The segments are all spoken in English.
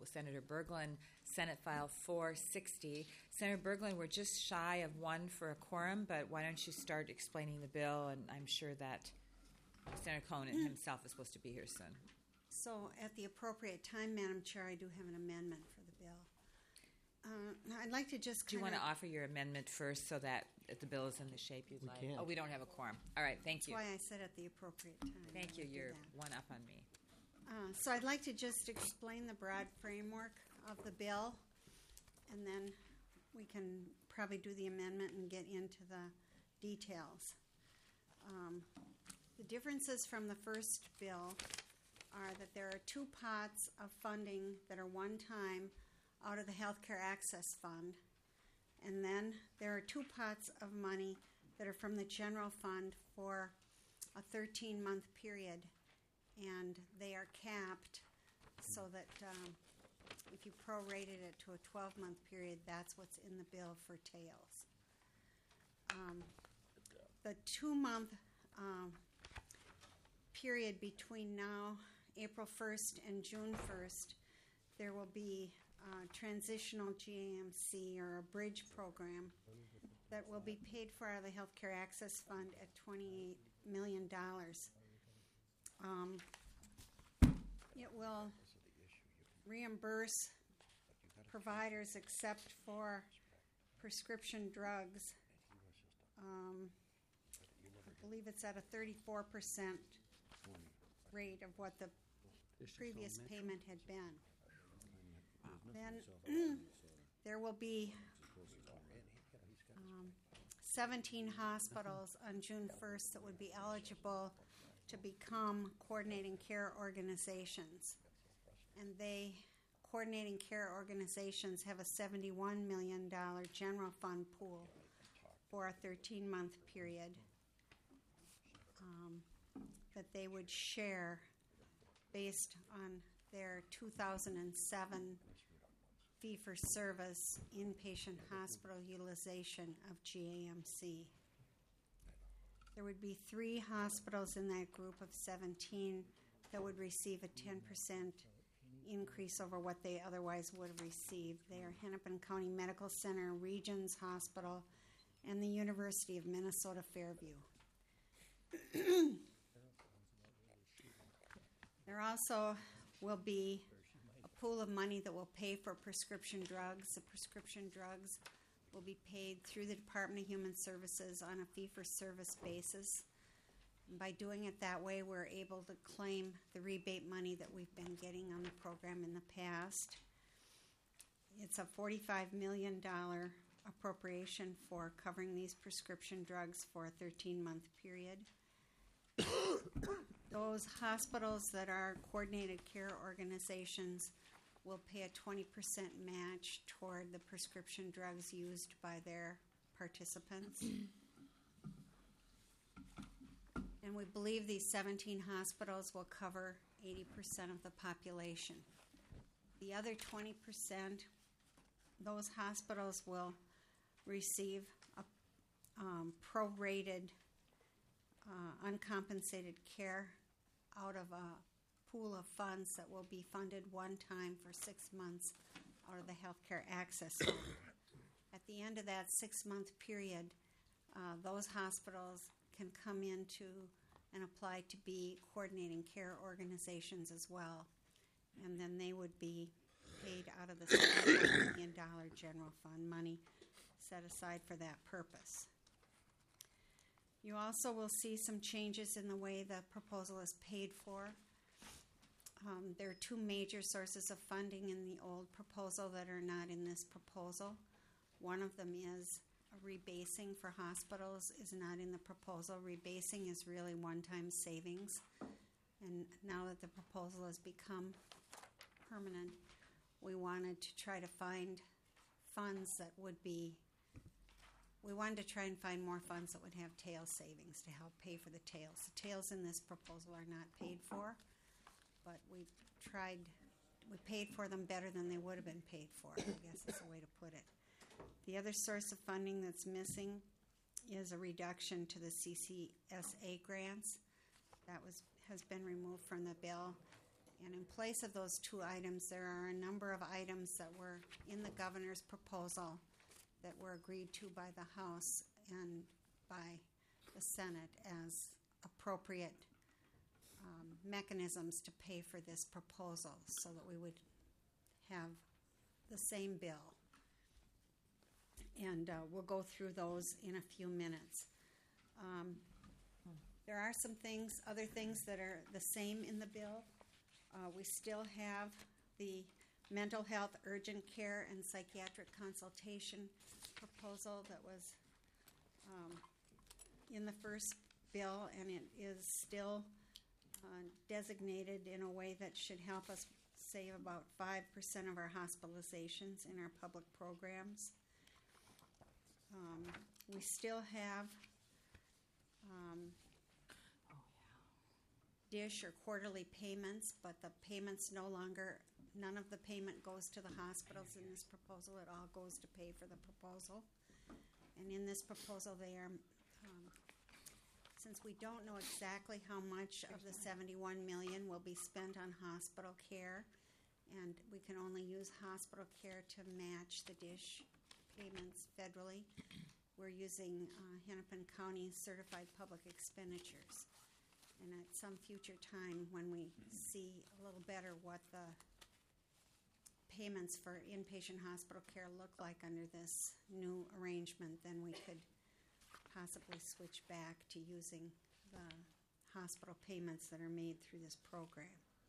with Senator Berglund, Senate File 460. Senator Berglund, we're just shy of one for a quorum, but why don't you start explaining the bill? And I'm sure that Senator Cohn himself is supposed to be here soon. So at the appropriate time, Madam Chair, I do have an amendment for the bill. I'd like to just Do you want to offer your amendment first so that the bill is in the shape you'd like? can't. Oh, we don't have a quorum. All right, thank you. That's why I said at the appropriate time. Thank you. I'll do You're that. one up on me. So I'd like to just explain the broad framework of the bill, and then we can probably do the amendment and get into the details. The differences from the first bill are that there are two pots of funding that are one-time out of the Healthcare Access Fund, and then there are two pots of money that are from the general fund for a 13-month period, and they are capped so that if you prorated it to a 12-month period, that's what's in the bill for tails. The 2-month period between now, April 1st and June 1st, there will be a transitional GAMC or a bridge program that will be paid for out of the Healthcare Access Fund at $28 million. It will reimburse providers except for prescription drugs. I believe it's at a 34% rate of what the previous payment had been. Then there will be 17 hospitals on June 1st that would be eligible to become coordinating care organizations. And coordinating care organizations have a $71 million general fund pool for a 13-month period that they would share based on their 2007 fee-for-service inpatient hospital utilization of GAMC. There would be 3 hospitals in that group of 17 that would receive a 10% increase over what they otherwise would have received. They are Hennepin County Medical Center, Regions Hospital, and the University of Minnesota Fairview. There also will be a pool of money that will pay for prescription drugs. The prescription drugs will be paid through the Department of Human Services on a fee-for-service basis. And by doing it that way, we're able to claim the rebate money that we've been getting on the program in the past. It's a $45 million appropriation for covering these prescription drugs for a 13-month period. Those hospitals that are coordinated care organizations will pay a 20% match toward the prescription drugs used by their participants. And we believe these 17 hospitals will cover 80% of the population. The other 20%, those hospitals will receive a prorated uncompensated care out of a pool of funds that will be funded one time for 6 months out of the Healthcare Access Fund. At the end of that 6-month period, those hospitals can come into and apply to be coordinating care organizations as well. And then they would be paid out of the $71 million general fund money set aside for that purpose. You also will see some changes in the way the proposal is paid for. There are 2 major sources of funding in the old proposal that are not in this proposal. One of them is a rebasing for hospitals is not in the proposal. Rebasing is really one-time savings. And now that the proposal has become permanent, we wanted to try to find funds that would be we wanted to try and find more funds that would have tail savings to help pay for the tails. The tails in this proposal are not paid for, but we paid for them better than they would have been paid for, I guess is the way to put it. The other source of funding that's missing is a reduction to the CCSA grants. That has been removed from the bill, And in place of those two items, there are a number of items that were in the governor's proposal that were agreed to by the House and by the Senate as appropriate mechanisms to pay for this proposal so that we would have the same bill. And we'll go through those in a few minutes. There are some things, other things that are the same in the bill. We still have the mental health urgent care and psychiatric consultation proposal that was in the first bill, and it is still designated in a way that should help us save about 5% of our hospitalizations in our public programs. We still have DISH or quarterly payments, but the payments none of the payment goes to the hospitals in this proposal. It all goes to pay for the proposal. And in this proposal, they are, since we don't know exactly how much of the $71 million will be spent on hospital care, and we can only use hospital care to match the DISH payments federally, we're using Hennepin County certified public expenditures. And at some future time, when we see a little better what the payments for inpatient hospital care look like under this new arrangement, then we could possibly switch back to using the hospital payments that are made through this program.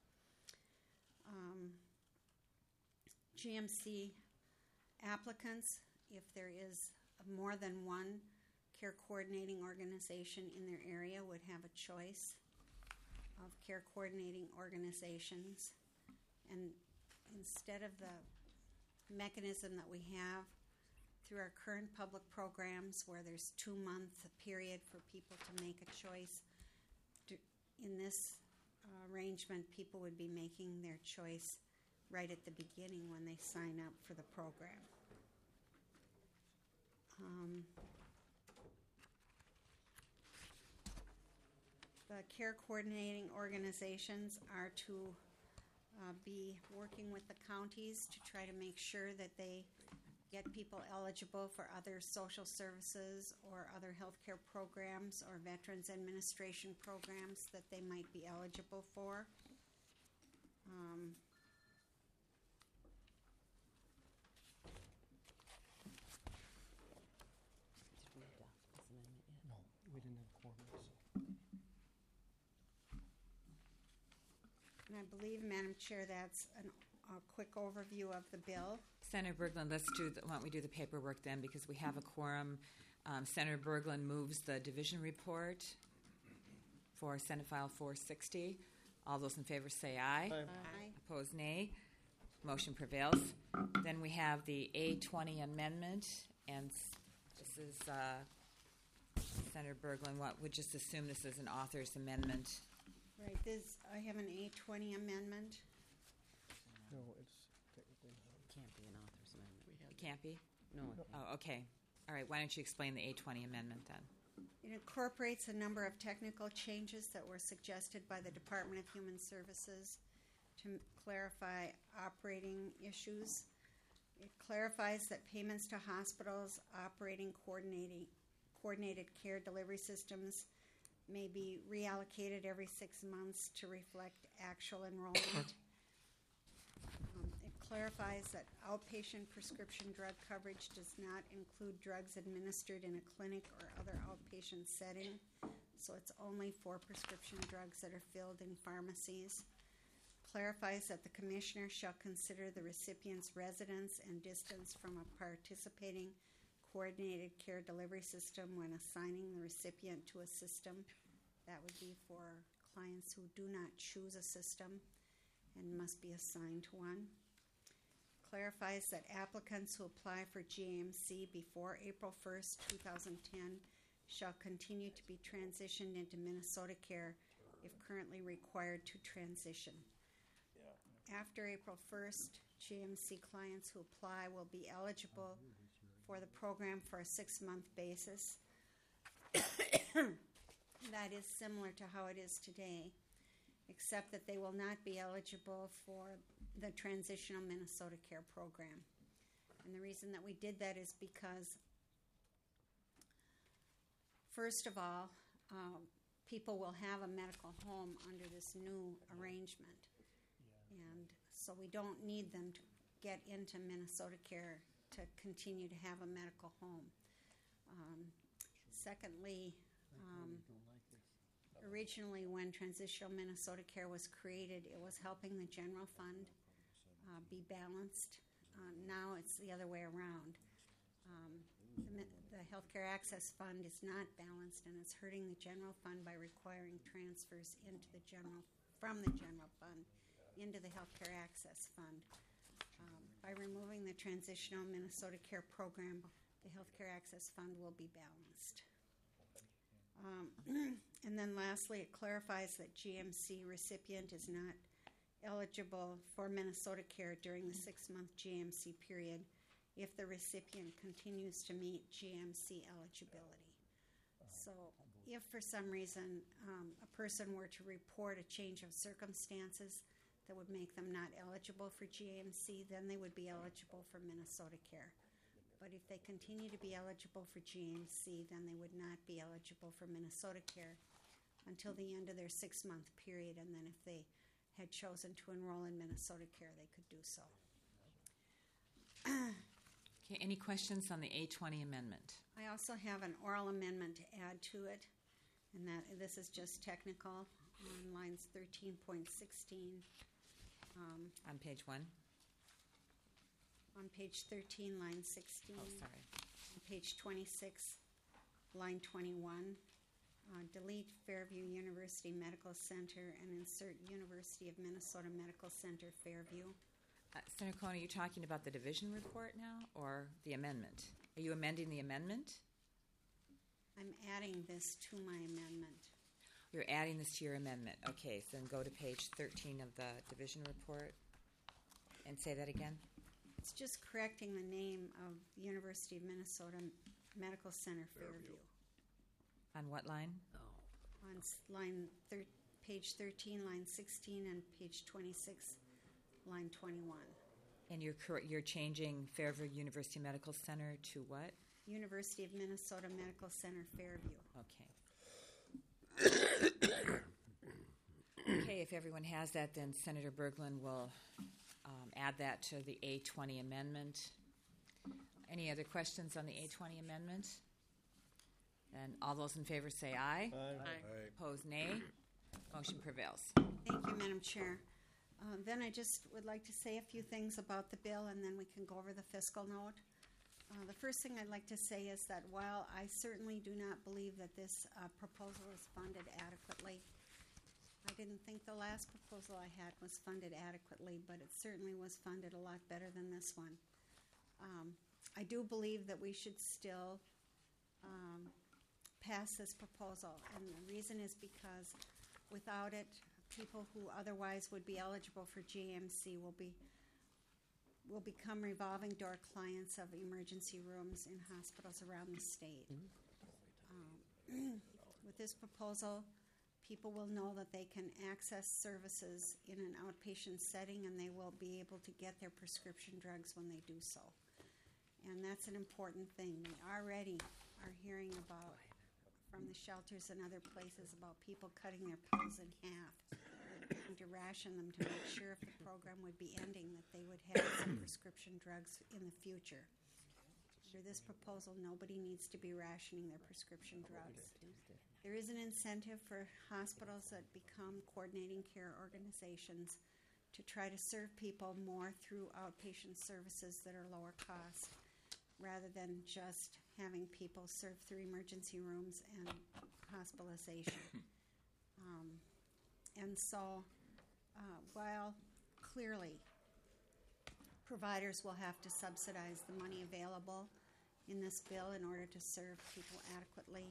GMC applicants, if there is more than one care coordinating organization in their area, would have a choice of care coordinating organizations. And instead of the mechanism that we have through our current public programs where there's 2-month period for people to make a choice, in this arrangement, people would be making their choice right at the beginning when they sign up for the program. The care coordinating organizations are to be working with the counties to try to make sure that they get people eligible for other social services or other healthcare programs or Veterans Administration programs that they might be eligible for. No, we didn't have quorum. And I believe, Madam Chair, that's a quick overview of the bill. Senator Berglund, why don't we do the paperwork then, because we have a quorum. Senator Berglund moves the division report for Senate File 460. All those in favor say aye. Aye. Aye. Opposed, nay. Motion prevails. Then we have the A20 amendment, and this is Senator Berglund. Would just assume this is an author's amendment. Right, I have an A20 amendment. No, it's technically. Can't be an author's amendment. It can't be? No, Oh, okay. All right, why don't you explain the A20 amendment then? It incorporates a number of technical changes that were suggested by the Department of Human Services to clarify operating issues. It clarifies that payments to hospitals operating coordinated care delivery systems may be reallocated every 6 months to reflect actual enrollment. It clarifies that outpatient prescription drug coverage does not include drugs administered in a clinic or other outpatient setting, so it's only for prescription drugs that are filled in pharmacies. Clarifies that the commissioner shall consider the recipient's residence and distance from a participating coordinated care delivery system when assigning the recipient to a system. That would be for clients who do not choose a system and must be assigned to one. Clarifies that applicants who apply for GAMC before April 1st, 2010 shall continue to be transitioned into Minnesota Care if currently required to transition. After April 1st, GAMC clients who apply will be eligible for the program for a 6-month basis. That is similar to how it is today. except that they will not be eligible for the Transitional Minnesota Care Program. And the reason that we did that is because, first of all, people will have a medical home under this new arrangement. And so we don't need them to get into Minnesota Care to continue to have a medical home. Secondly, originally when Transitional Minnesota Care was created, it was helping the general fund be balanced. Now it's the other way around. The Healthcare Access Fund is not balanced, and it's hurting the general fund by requiring transfers from the general fund into the Healthcare Access Fund. By removing the Transitional Minnesota Care Program, the Healthcare Access Fund will be balanced. And then lastly, it clarifies that GMC recipient is not eligible for Minnesota Care during the 6-month GMC period if the recipient continues to meet GMC eligibility. So if for some reason a person were to report a change of circumstances that would make them not eligible for GMC, then they would be eligible for Minnesota Care. But if they continue to be eligible for GMC, then they would not be eligible for Minnesota Care until the end of their 6-month period, and then if they had chosen to enroll in Minnesota Care, they could do so. Okay, any questions on the A20 amendment? I also have an oral amendment to add to it, and that this is just technical on lines 13.16. On page 1? On page 13, line 16. Oh, sorry. On page 26, line 21. Delete Fairview University Medical Center and insert University of Minnesota Medical Center, Fairview. Senator Cohen, are you talking about the division report now or the amendment? Are you amending the amendment? I'm adding this to my amendment. You're adding this to your amendment. Okay, so then go to page 13 of the division report and say that again. It's just correcting the name of University of Minnesota Medical Center, Fairview. On what line? On page 13, line 16, and page 26, line 21. And you're changing Fairview University Medical Center to what? University of Minnesota Medical Center, Fairview. Okay. Okay, if everyone has that, then Senator Berglund will add that to the A20 amendment. Any other questions on the A20 amendment? And all those in favor say aye. Aye. Opposed, nay. Motion prevails. Thank you, Madam Chair. Then I just would like to say a few things about the bill, and then we can go over the fiscal note. The first thing I'd like to say is that while I certainly do not believe that this proposal is funded adequately, I didn't think the last proposal I had was funded adequately, but it certainly was funded a lot better than this one. I do believe that we should still pass this proposal, and the reason is because without it, people who otherwise would be eligible for GMC will become revolving door clients of emergency rooms in hospitals around the state. With this proposal, people will know that they can access services in an outpatient setting, and they will be able to get their prescription drugs when they do so. And that's an important thing. We already are hearing about, from the shelters and other places, about people cutting their pills in half and to ration them to make sure if the program would be ending that they would have some prescription drugs in the future. Under this proposal, nobody needs to be rationing their prescription drugs. There is an incentive for hospitals that become coordinating care organizations to try to serve people more through outpatient services that are lower cost, rather than just having people served through emergency rooms and hospitalization. And so, while clearly providers will have to subsidize the money available in this bill in order to serve people adequately,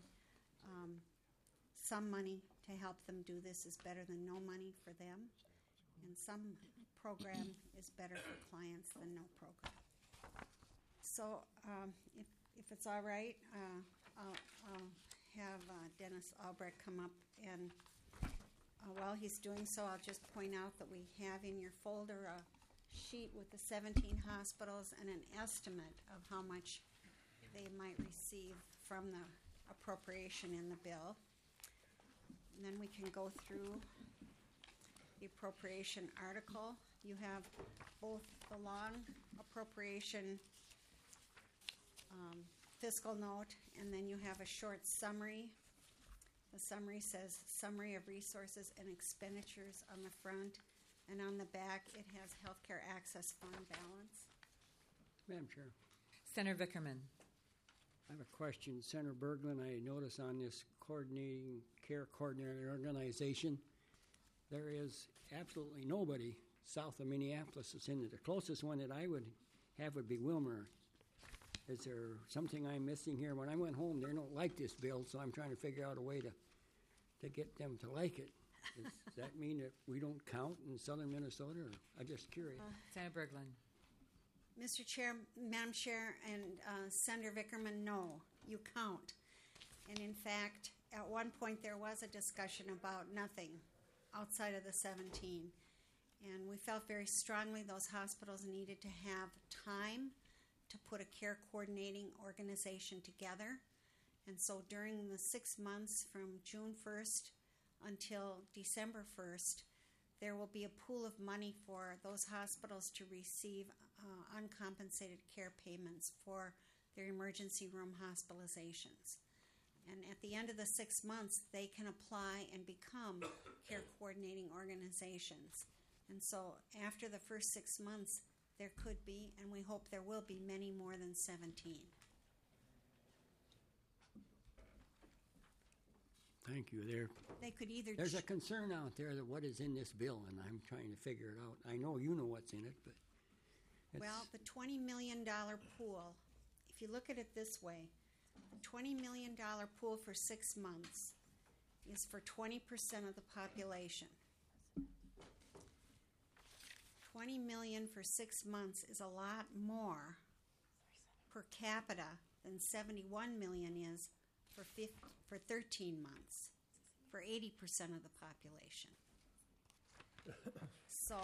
some money to help them do this is better than no money for them, and some program is better for clients than no program. So if it's all right, I'll have Dennis Albrecht come up and while he's doing so, I'll just point out that we have in your folder a sheet with the 17 hospitals and an estimate of how much they might receive from the appropriation in the bill. And then we can go through the appropriation article. You have both the long appropriation fiscal note, and then you have a short summary. The summary says summary of resources and expenditures on the front, and on the back it has healthcare access fund balance. Madam Chair, Senator Vickerman. I have a question. Senator Berglund, I notice on this care coordinating organization, there is absolutely nobody south of Minneapolis that's in it. The closest one that I would have would be Wilmer. Is there something I'm missing here? When I went home, they don't like this bill, so I'm trying to figure out a way to get them to like it. Does that mean that we don't count in southern Minnesota? Or I'm just curious. Senator Berglund. Mr. Chair, Madam Chair, and Senator Vickerman, no, you count. And in fact, at one point there was a discussion about nothing outside of the 17. And we felt very strongly those hospitals needed to have time to put a care coordinating organization together. And so during the 6 months from June 1st until December 1st, there will be a pool of money for those hospitals to receive uncompensated care payments for their emergency room hospitalizations. And at the end of the 6 months, they can apply and become care coordinating organizations. And so after the first 6 months, there could be, and we hope there will be, many more than 17. Thank you. They could either... There's a concern out there that what is in this bill, and I'm trying to figure it out. I know you know what's in it, but Well, the $20 million pool, if you look at it this way, the $20 million pool for 6 months is for 20% of the population. 20 million for 6 months is a lot more per capita than 71 million is for 13 months, for 80% of the population. So,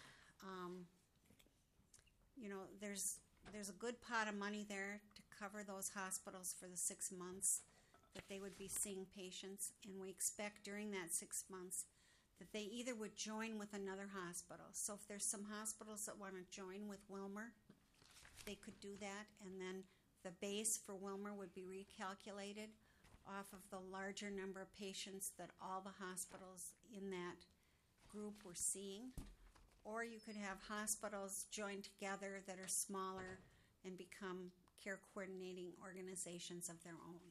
there's a good pot of money there to cover those hospitals for the 6 months that they would be seeing patients, and we expect during that 6 months that they either would join with another hospital. So if there's some hospitals that want to join with Wilmer, they could do that, and then the base for Wilmer would be recalculated off of the larger number of patients that all the hospitals in that group were seeing. Or you could have hospitals join together that are smaller and become care coordinating organizations of their own.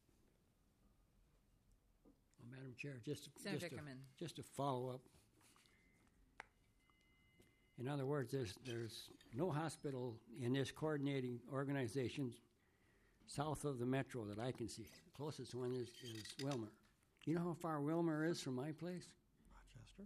Well, Madam Chair, Senator Vickerman. just to follow up. In other words, there's no hospital in this coordinating organization south of the metro that I can see. The closest one is Wilmer. You know how far Wilmer is from my place? Rochester?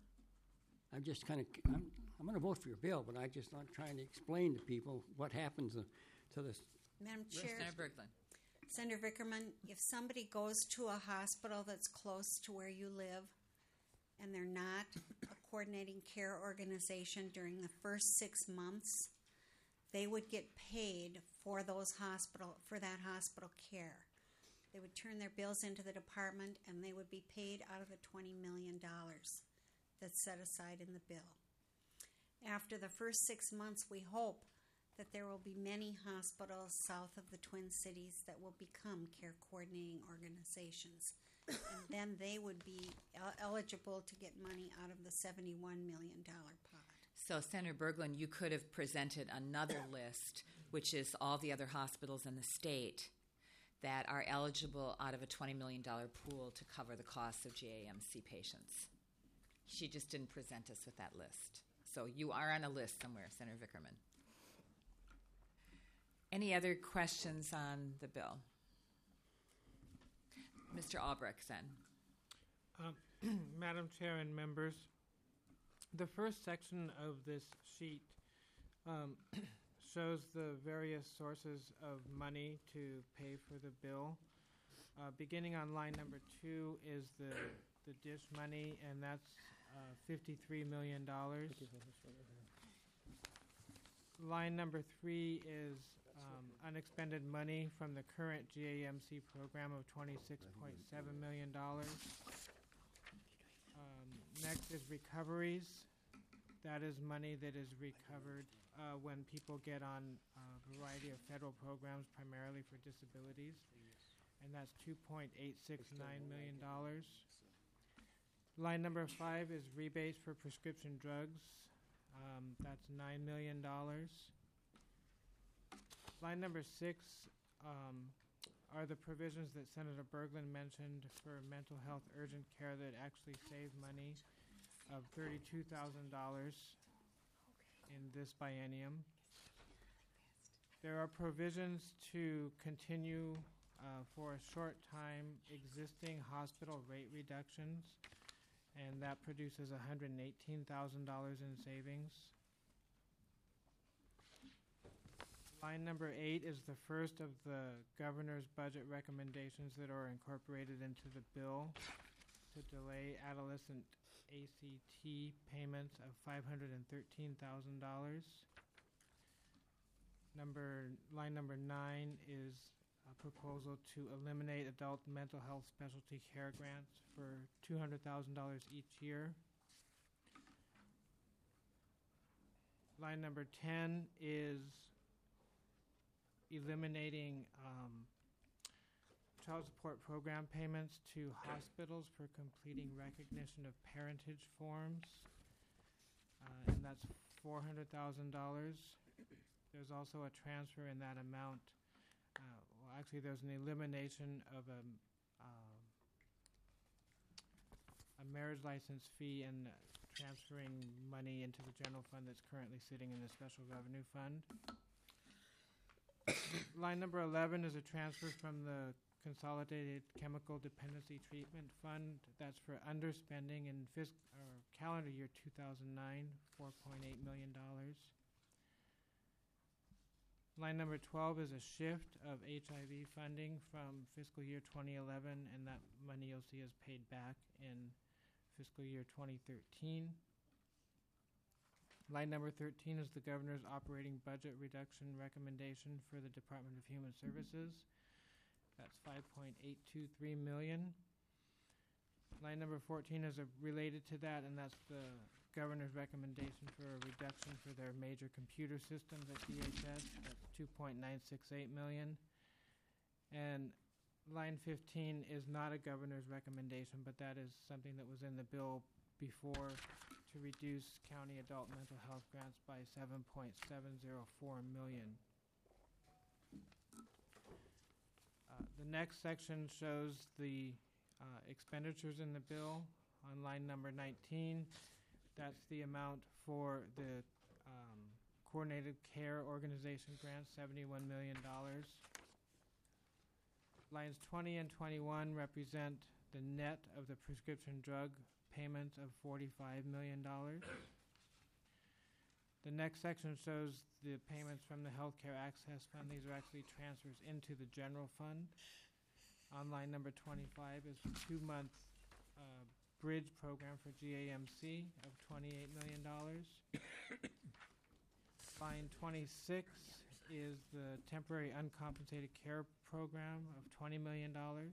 I'm going to vote for your bill, but I'm just not trying to explain to people what happens to this. Madam Chair, Senator Berglund. Senator Vickerman, if somebody goes to a hospital that's close to where you live and they're not a coordinating care organization during the first 6 months, they would get paid for that hospital care. They would turn their bills into the department and they would be paid out of the $20 million that's set aside in the bill. After the first 6 months, we hope that there will be many hospitals south of the Twin Cities that will become care coordinating organizations. And then they would be eligible to get money out of the $71 million pot. So, Senator Berglund, you could have presented another list, which is all the other hospitals in the state that are eligible out of a $20 million pool to cover the costs of GAMC patients. She just didn't present us with that list. So you are on a list somewhere, Senator Vickerman. Any other questions on the bill? Mr. Albrecht, then. Madam Chair and members, the first section of this sheet shows the various sources of money to pay for the bill. Beginning on line number 2 is the the DISH money, and that's $53 million. Line number 3 is unexpended money from the current GAMC program of $26.7 million. Next is recoveries. That is money that is recovered when people get on a variety of federal programs, primarily for disabilities, and that's $2.869 million. Line number 5 is rebates for prescription drugs. That's $9 million. Line number 6 are the provisions that Senator Berglund mentioned for mental health urgent care that actually save money of $32,000 in this biennium. There are provisions to continue for a short time existing hospital rate reductions, and that produces $118,000 in savings. Line number 8 is the first of the governor's budget recommendations that are incorporated into the bill to delay adolescent ACT payments of $513,000. Line number 9 is a proposal to eliminate adult mental health specialty care grants for $200,000 each year. Line number 10 is eliminating child support program payments to hospitals for completing recognition of parentage forms, and that's $400,000. There's also a transfer in that amount. Well, actually, there's an elimination of a marriage license fee and transferring money into the general fund that's currently sitting in the special revenue fund. Line number 11 is a transfer from the Consolidated Chemical Dependency Treatment Fund. That's for underspending in calendar year 2009, $4.8 million. Line number 12 is a shift of HIV funding from fiscal year 2011, and that money you'll see is paid back in fiscal year 2013. Line number 13 is the governor's operating budget reduction recommendation for the Department of Human Services. That's $5.823 million. Line number 14 is related to that, and that's the governor's recommendation for a reduction for their major computer systems at DHS. That's $2.968 million. And line 15 is not a governor's recommendation, but that is something that was in the bill before to reduce county adult mental health grants by $7.704 million. The next section shows the expenditures in the bill on line number 19. That's the amount for the Coordinated Care Organization grant, $71 million. Lines 20 and 21 represent the net of the prescription drug payments of $45 million. The next section shows the payments from the Healthcare Access Fund. These are actually transfers into the general fund. On line number 25 is the 2-month bridge program for GAMC of $28 million. Line 26 is the temporary uncompensated care program of $20 million.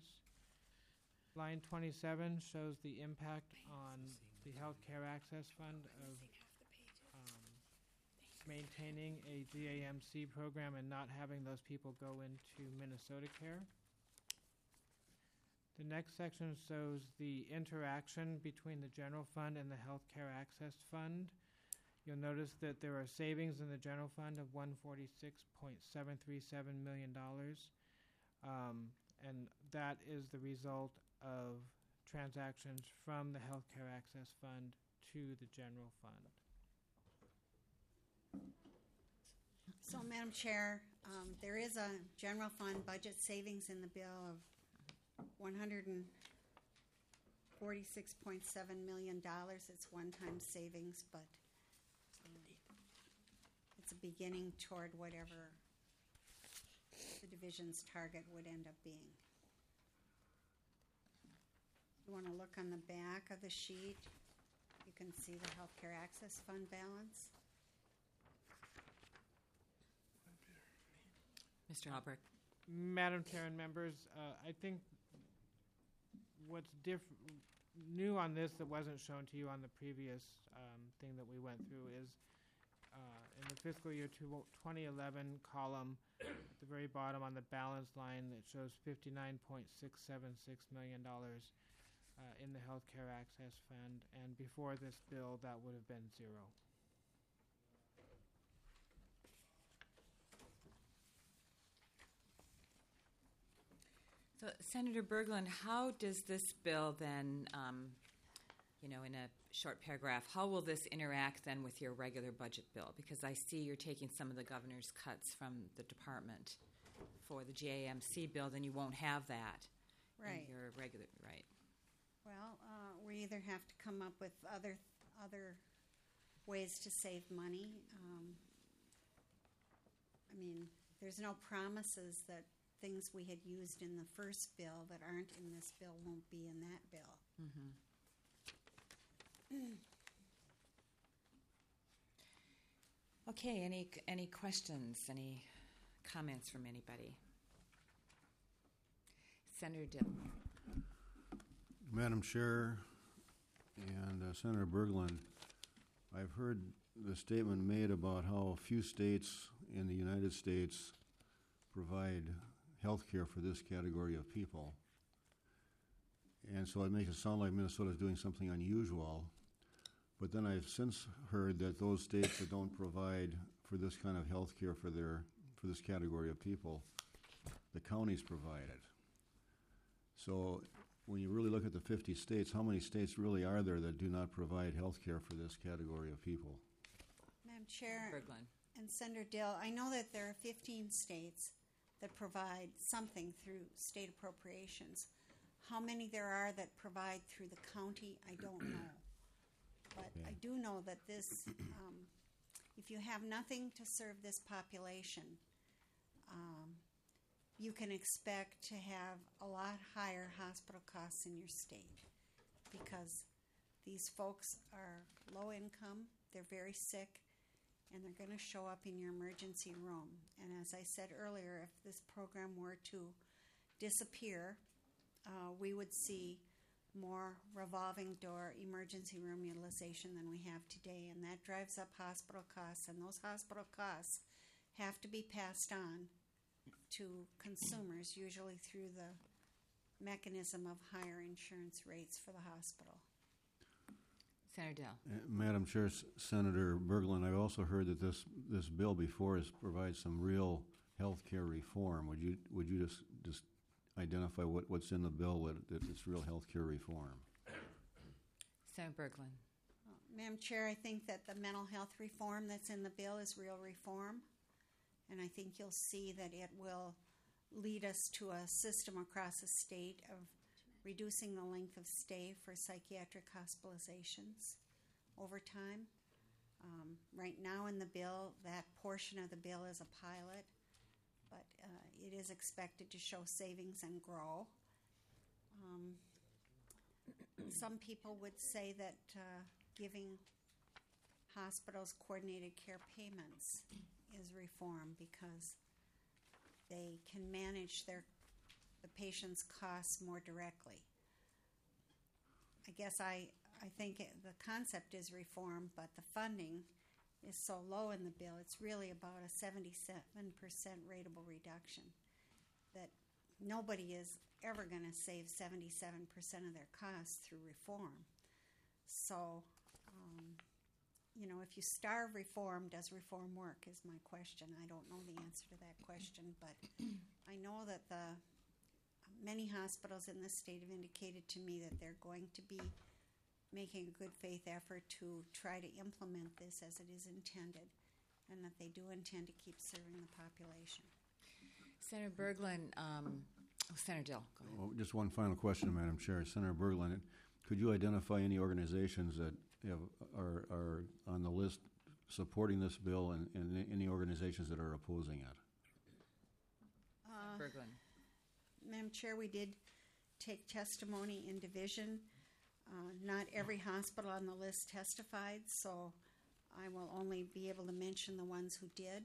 Line 27 shows the impact on the Healthcare Access Fund of maintaining a GAMC program and not having those people go into Minnesota Care. The next section shows the interaction between the general fund and the Healthcare Access Fund. You'll notice that there are savings in the general fund of $146.737 million, and that is the result of transactions from the Healthcare Access Fund to the general fund. So, Madam Chair, there is a general fund budget savings in the bill of $146.7 million. It's one-time savings, but it's a beginning toward whatever the division's target would end up being. You want to look on the back of the sheet. You can see the healthcare access fund balance. Mr. Albrecht? Madam Chair and members, I think what's new on this that wasn't shown to you on the previous thing that we went through is in the fiscal year 2011 column at the very bottom on the balance line that shows $59.676 million in the healthcare access fund, and before this bill that would have been zero. So, Senator Berglund, how does this bill then, in a short paragraph, how will this interact then with your regular budget bill? Because I see you're taking some of the governor's cuts from the department for the GAMC bill, then you won't have that. Right. In your regular, right. Well, we either have to come up with other ways to save money. There's no promises that things we had used in the first bill that aren't in this bill won't be in that bill. Okay, any questions, any comments from anybody? Senator Dill. Madam Chair and Senator Berglund, I've heard the statement made about how few states in the United States provide health care for this category of people. And so it makes it sound like Minnesota is doing something unusual. But then I've since heard that those states that don't provide for this kind of health care for this category of people, the counties provide it. So when you really look at the 50 states, how many states really are there that do not provide health care for this category of people? Madam Chair Berglund. and Senator Dill, I know that there are 15 states that provide something through state appropriations. How many there are that provide through the county, I don't know. But Okay. I do know that this, if you have nothing to serve this population, you can expect to have a lot higher hospital costs in your state because these folks are low income, they're very sick, and they're going to show up in your emergency room. And as I said earlier, if this program were to disappear, we would see more revolving door emergency room utilization than we have today, and that drives up hospital costs, and those hospital costs have to be passed on to consumers, usually through the mechanism of higher insurance rates for the hospital. Senator Dill. Madam Chair, Senator Berglund, I also heard that this bill before us provides some real health care reform. Would you just identify what's in the bill that it's real health care reform? Senator Berglund. Madam Chair, I think that the mental health reform that's in the bill is real reform, and I think you'll see that it will lead us to a system across the state of reducing the length of stay for psychiatric hospitalizations over time. Right now in the bill, that portion of the bill is a pilot, but it is expected to show savings and grow. Some people would say that giving hospitals coordinated care payments is reform because they can manage the patient's costs more directly. I guess I think the concept is reform, but the funding is so low in the bill, it's really about a 77% rateable reduction, that nobody is ever going to save 77% of their costs through reform. So, if you starve reform, does reform work is my question. I don't know the answer to that question, but I know that many hospitals in this state have indicated to me that they're going to be making a good faith effort to try to implement this as it is intended, and that they do intend to keep serving the population. Senator Berglund. Senator Dill, go ahead. Well, just one final question, Madam Chair. Senator Berglund, could you identify any organizations that are on the list supporting this bill and any organizations that are opposing it? Berglund. Madam Chair, we did take testimony in division. Not every hospital on the list testified, so I will only be able to mention the ones who did,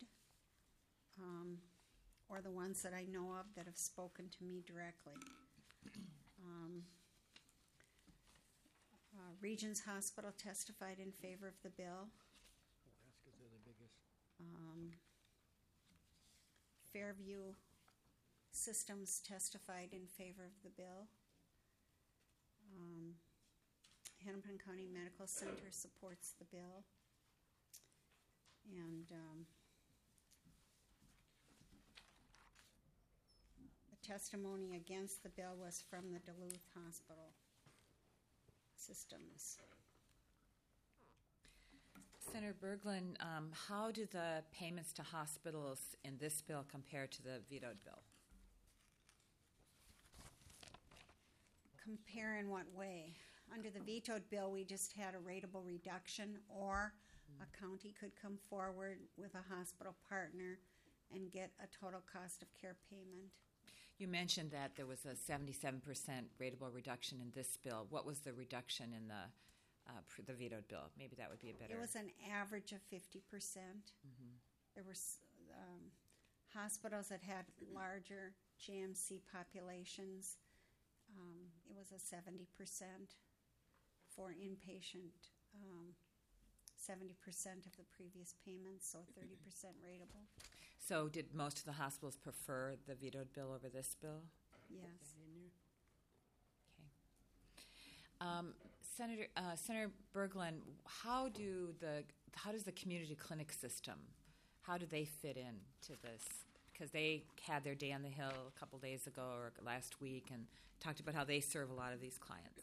or the ones that I know of that have spoken to me directly. Regions Hospital testified in favor of the bill. That's because they're the biggest. Fairview Systems testified in favor of the bill. Hennepin County Medical Center supports the bill. And the testimony against the bill was from the Duluth Hospital Systems. Senator Berglund, how do the payments to hospitals in this bill compare to the vetoed bill? Compare in what way? Under the vetoed bill, we just had a rateable reduction, or a county could come forward with a hospital partner and get a total cost of care payment. You mentioned that there was a 77% rateable reduction in this bill. What was the reduction in the vetoed bill? Maybe that would be a better... It was an average of 50%. There were hospitals that had larger GMC populations. It was a 70% for inpatient, 70% of the previous payments, so 30% rateable. So did most of the hospitals prefer the vetoed bill over this bill? Yes. Okay. Senator Berglund, how does the community clinic system, how do they fit in to this? Because they had their day on the Hill a couple days ago or last week and talked about how they serve a lot of these clients.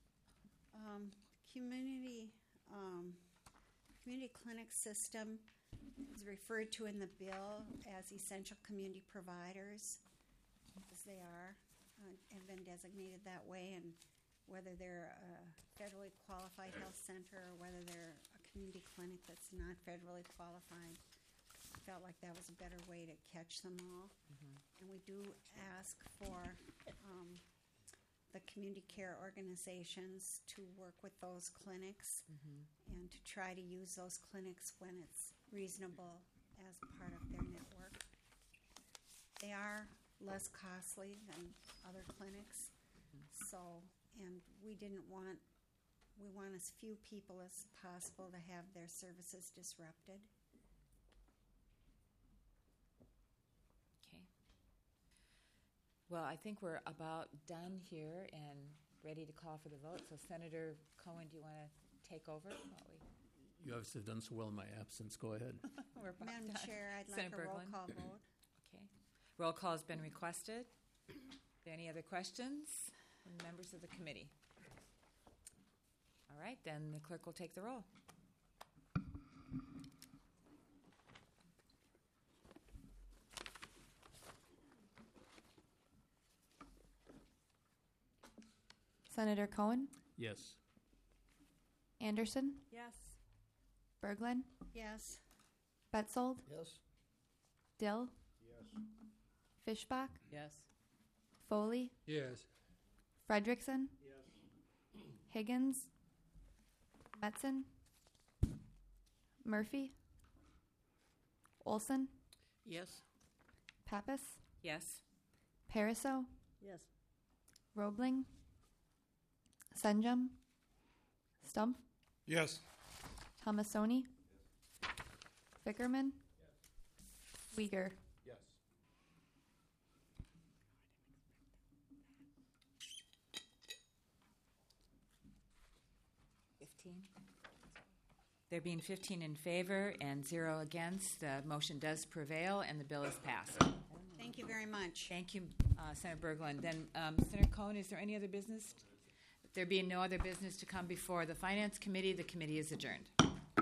Community clinic system is referred to in the bill as essential community providers, as they are, have been designated that way, and whether they're a federally qualified health center or whether they're a community clinic that's not federally qualified, I felt like that was a better way to catch them all. And we do ask for the community care organizations to work with those clinics and to try to use those clinics when it's reasonable as part of their network. They are less costly than other clinics, and we want as few people as possible to have their services disrupted. Okay. Well, I think we're about done here and ready to call for the vote. So, Senator Cohen, do you want to take over? You obviously have done so well in my absence. Go ahead. We're about Madam done. Chair, I'd Senator like a roll Berglund? call vote. Okay. Roll call has been requested. Are there any other questions from members of the committee? All right, then the clerk will take the roll. Senator Cohen, Yes. Anderson, Yes. Berglund, Yes. Betzold, Yes. Dill, Fishbach, Yes. Foley, Yes. Fredrickson, Higgins, Metzen, Murphy, Olson, Yes. Pappas, Yes. Pariseau, Yes. Roebling, Senjum, Stump, Yes. Tomasoni, Fickerman, Uyghur. Yes. There being 15 in favor and 0 against, the motion does prevail and the bill is passed. Thank you very much. Thank you, Senator Berglund. Then, Senator Cohen, is there any other business? There being no other business to come before the Finance Committee, the committee is adjourned.